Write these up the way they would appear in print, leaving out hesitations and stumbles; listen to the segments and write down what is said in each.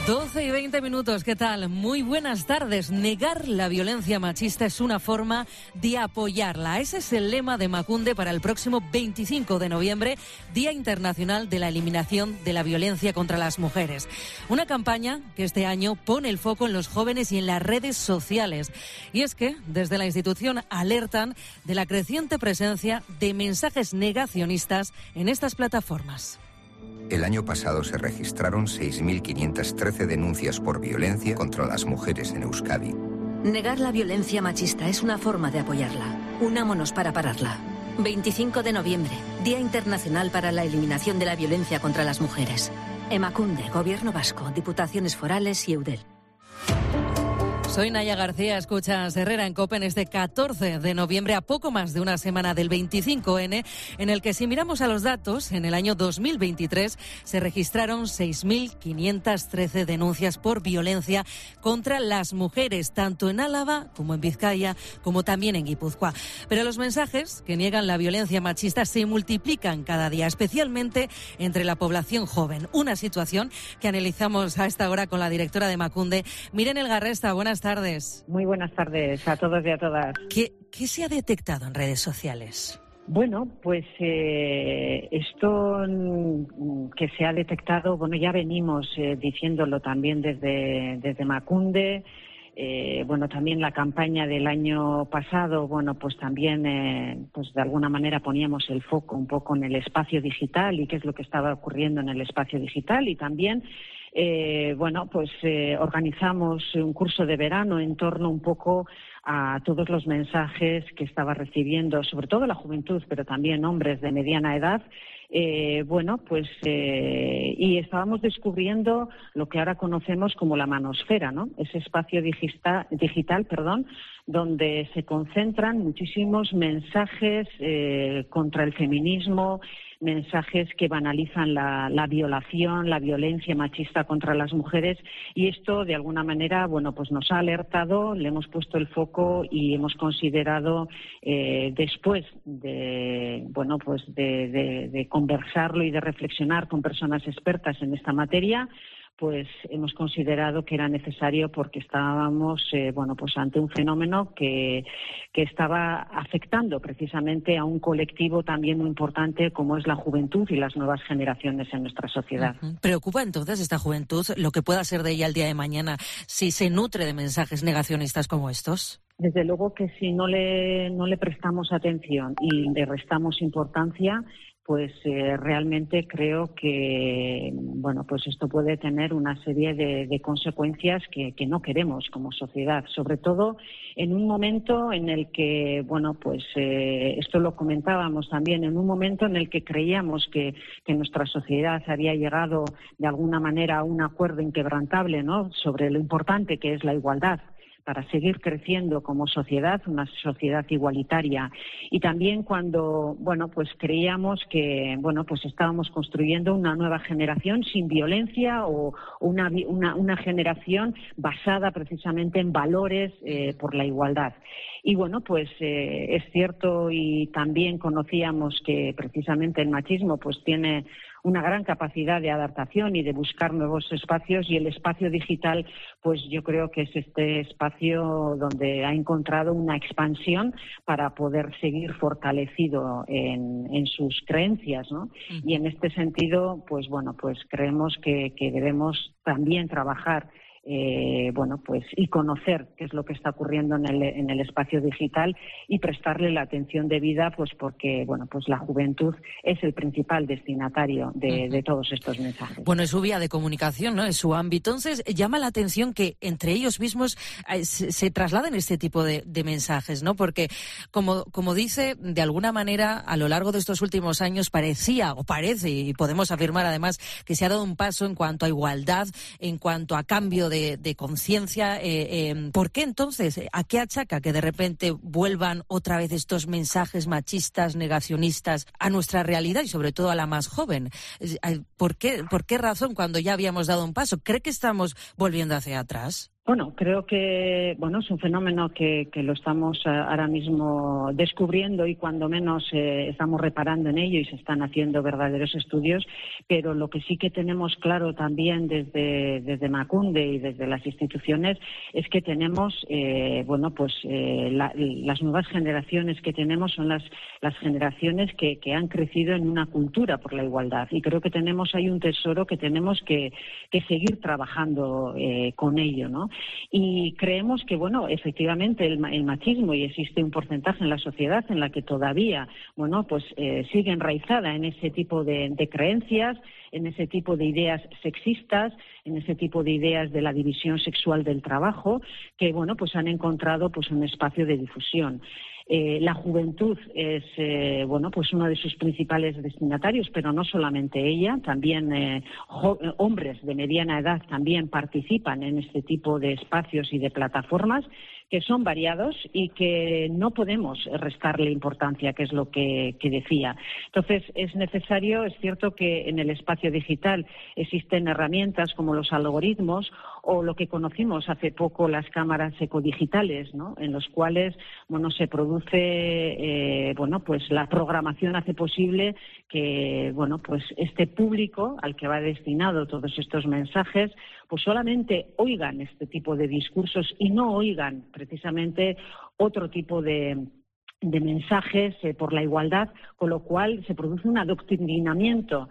12:20, ¿qué tal? Muy buenas tardes. Negar la violencia machista es una forma de apoyarla. Ese es el lema de Emakunde para el próximo 25 de noviembre, Día Internacional de la Eliminación de la Violencia contra las Mujeres. Una campaña que este año pone el foco en los jóvenes y en las redes sociales. Y es que desde la institución alertan de la creciente presencia de mensajes negacionistas en estas plataformas. El año pasado se registraron 6.513 denuncias por violencia contra las mujeres en Euskadi. Negar la violencia machista es una forma de apoyarla. Unámonos para pararla. 25 de noviembre, Día Internacional para la Eliminación de la Violencia contra las Mujeres. Emakunde, Gobierno Vasco, Diputaciones Forales y Eudel. Soy Naya García, escuchas Herrera en COPE en este 14 de noviembre, a poco más de una semana del 25N, en el que si miramos a los datos, en el año 2023 se registraron 6.513 denuncias por violencia contra las mujeres, tanto en Álava como en Vizcaya, como también en Guipúzcoa. Pero los mensajes que niegan la violencia machista se multiplican cada día, especialmente entre la población joven. Una situación que analizamos a esta hora con la directora de Emakunde, Miren Elgarresta. Buenas tardes. Muy buenas tardes a todos y a todas. ¿Qué se ha detectado en redes sociales? Bueno, pues esto que se ha detectado, bueno, ya venimos diciéndolo también desde Emakunde. Bueno, también la campaña del año pasado, bueno, pues también, pues de alguna manera poníamos el foco un poco en el espacio digital y qué es lo que estaba ocurriendo en el espacio digital, y también bueno, pues organizamos un curso de verano en torno un poco a todos los mensajes que estaba recibiendo, sobre todo la juventud, pero también hombres de mediana edad. Bueno, pues y estábamos descubriendo lo que ahora conocemos como la manosfera, ¿no? Ese espacio digital, donde se concentran muchísimos mensajes contra el feminismo, mensajes que banalizan la violación, la violencia machista contra las mujeres, y esto de alguna manera, bueno, pues nos ha alertado, le hemos puesto el foco y hemos considerado, después de, bueno, pues de conversarlo y de reflexionar con personas expertas en esta materia, pues hemos considerado que era necesario, porque estábamos bueno, pues ante un fenómeno que estaba afectando precisamente a un colectivo también muy importante como es la juventud y las nuevas generaciones en nuestra sociedad. ¿Preocupa entonces esta juventud lo que pueda ser de ella el día de mañana si se nutre de mensajes negacionistas como estos? Desde luego que si no le prestamos atención y le restamos importancia, pues realmente creo que, bueno, pues esto puede tener una serie de consecuencias que no queremos como sociedad, sobre todo en un momento en el que, bueno, pues esto lo comentábamos también, en un momento en el que creíamos que nuestra sociedad había llegado de alguna manera a un acuerdo inquebrantable, ¿no?, sobre lo importante que es la igualdad para seguir creciendo como sociedad, una sociedad igualitaria. Y también cuando, bueno, pues creíamos que, bueno, pues estábamos construyendo una nueva generación sin violencia o una generación basada precisamente en valores por la igualdad. Y bueno, pues es cierto, y también conocíamos que precisamente el machismo pues tiene una gran capacidad de adaptación y de buscar nuevos espacios, y el espacio digital, pues yo creo que es este espacio donde ha encontrado una expansión para poder seguir fortalecido en sus creencias, ¿no? Y en este sentido, pues bueno, pues creemos que debemos también trabajar bueno, pues y conocer qué es lo que está ocurriendo en el espacio digital y prestarle la atención debida, pues porque, bueno, pues la juventud es el principal destinatario de todos estos mensajes. Bueno, es su vía de comunicación, ¿no?, es su ámbito. Entonces, llama la atención que entre ellos mismos se trasladen este tipo de mensajes, ¿no? Porque, como dice, de alguna manera, a lo largo de estos últimos años parece, y podemos afirmar además, que se ha dado un paso en cuanto a igualdad, en cuanto a cambio de conciencia. ¿Por qué entonces? ¿A qué achaca que de repente vuelvan otra vez estos mensajes machistas, negacionistas a nuestra realidad y sobre todo a la más joven? ¿Por qué razón cuando ya habíamos dado un paso? ¿Cree que estamos volviendo hacia atrás? Bueno, creo que es un fenómeno que lo estamos ahora mismo descubriendo y cuando menos estamos reparando en ello y se están haciendo verdaderos estudios, pero lo que sí que tenemos claro también desde Emakunde y desde las instituciones es que tenemos, las nuevas generaciones que tenemos son las generaciones que han crecido en una cultura por la igualdad y creo que tenemos ahí un tesoro que tenemos que seguir trabajando con ello, ¿no? Y creemos que, efectivamente el machismo, y existe un porcentaje en la sociedad en la que todavía, sigue enraizada en ese tipo de creencias, en ese tipo de ideas sexistas, en ese tipo de ideas de la división sexual del trabajo, que, han encontrado un espacio de difusión. La juventud es uno de sus principales destinatarios, pero no solamente ella, también hombres de mediana edad también participan en este tipo de espacios y de plataformas que son variados y que no podemos restarle importancia, que es lo que decía. Entonces, es necesario, es cierto que en el espacio digital existen herramientas como los algoritmos o lo que conocimos hace poco las cámaras ecodigitales, ¿no? En los cuales, se produce, la programación hace posible que, este público al que va destinado todos estos mensajes, pues solamente oigan este tipo de discursos y no oigan precisamente otro tipo de mensajes por la igualdad, con lo cual se produce un adoctrinamiento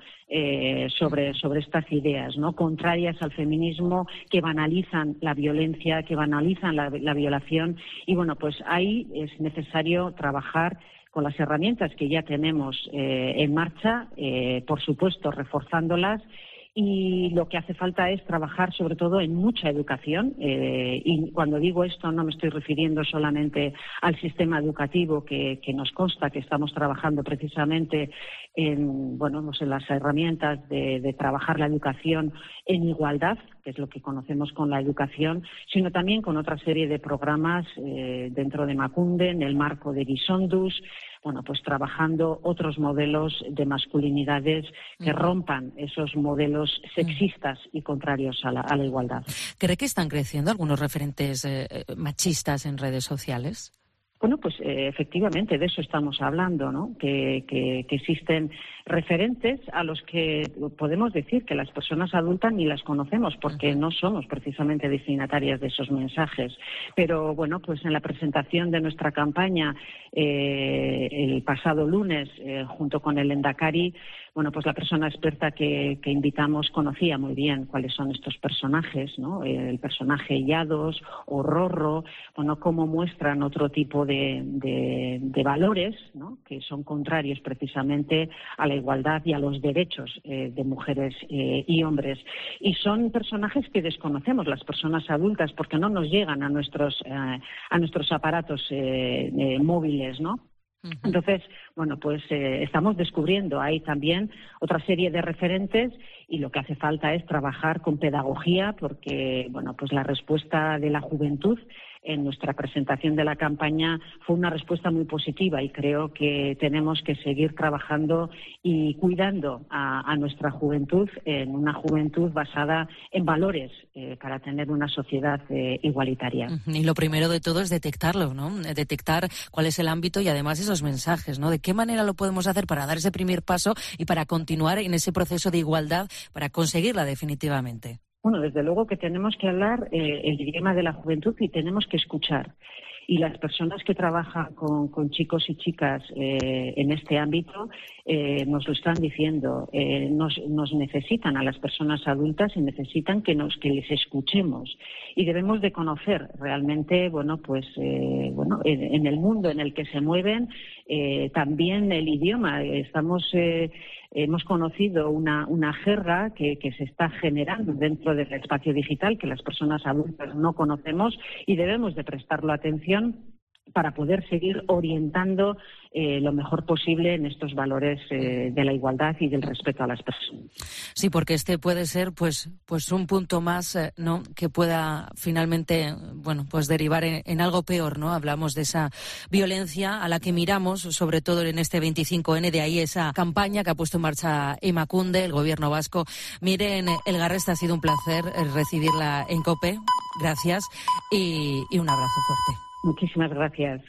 sobre estas ideas, ¿no? Contrarias al feminismo, que banalizan la violencia, que banalizan la violación. Y ahí es necesario trabajar con las herramientas que ya tenemos en marcha, por supuesto reforzándolas. Y lo que hace falta es trabajar sobre todo en mucha educación y cuando digo esto no me estoy refiriendo solamente al sistema educativo que nos consta que estamos trabajando precisamente en las herramientas de trabajar la educación en igualdad, que es lo que conocemos con la educación, sino también con otra serie de programas dentro de Emakunde, en el marco de Gizonduz, trabajando otros modelos de masculinidades que rompan esos modelos sexistas y contrarios a la igualdad. ¿Cree que están creciendo algunos referentes machistas en redes sociales? Efectivamente, de eso estamos hablando, ¿no? Que existen referentes a los que podemos decir que las personas adultas ni las conocemos porque no somos precisamente destinatarias de esos mensajes. Pero, en la presentación de nuestra campaña el pasado lunes, junto con el Lehendakari, la persona experta que invitamos conocía muy bien cuáles son estos personajes, ¿no? El personaje Yados o Rorro, cómo muestran otro tipo de valores, ¿no? Que son contrarios precisamente a la igualdad y a los derechos de mujeres y hombres. Y son personajes que desconocemos las personas adultas porque no nos llegan a nuestros aparatos móviles, ¿no? Entonces, estamos descubriendo ahí también otra serie de referentes y lo que hace falta es trabajar con pedagogía porque, la respuesta de la juventud en nuestra presentación de la campaña fue una respuesta muy positiva y creo que tenemos que seguir trabajando y cuidando a nuestra juventud en una juventud basada en valores para tener una sociedad igualitaria. Y lo primero de todo es detectarlo, ¿no? Detectar cuál es el ámbito y además esos mensajes, ¿no? ¿De qué manera lo podemos hacer para dar ese primer paso y para continuar en ese proceso de igualdad para conseguirla definitivamente? Desde luego que tenemos que hablar el idioma de la juventud y tenemos que escuchar. Y las personas que trabajan con chicos y chicas en este ámbito nos lo están diciendo. Nos necesitan a las personas adultas y necesitan que les escuchemos. Y debemos de conocer realmente, en el mundo en el que se mueven, también el idioma. Hemos conocido una jerga que se está generando dentro del espacio digital que las personas adultas no conocemos y debemos de prestarlo atención para poder seguir orientando lo mejor posible en estos valores de la igualdad y del respeto a las personas. Sí, porque este puede ser pues un punto más, ¿no?, que pueda finalmente, bueno, pues derivar en algo peor, ¿no? Hablamos de esa violencia a la que miramos, sobre todo en este 25N, de ahí esa campaña que ha puesto en marcha Emakunde, el gobierno vasco. Miren, Elgar Resta, ha sido un placer recibirla en COPE. Gracias y un abrazo fuerte. Muchísimas gracias.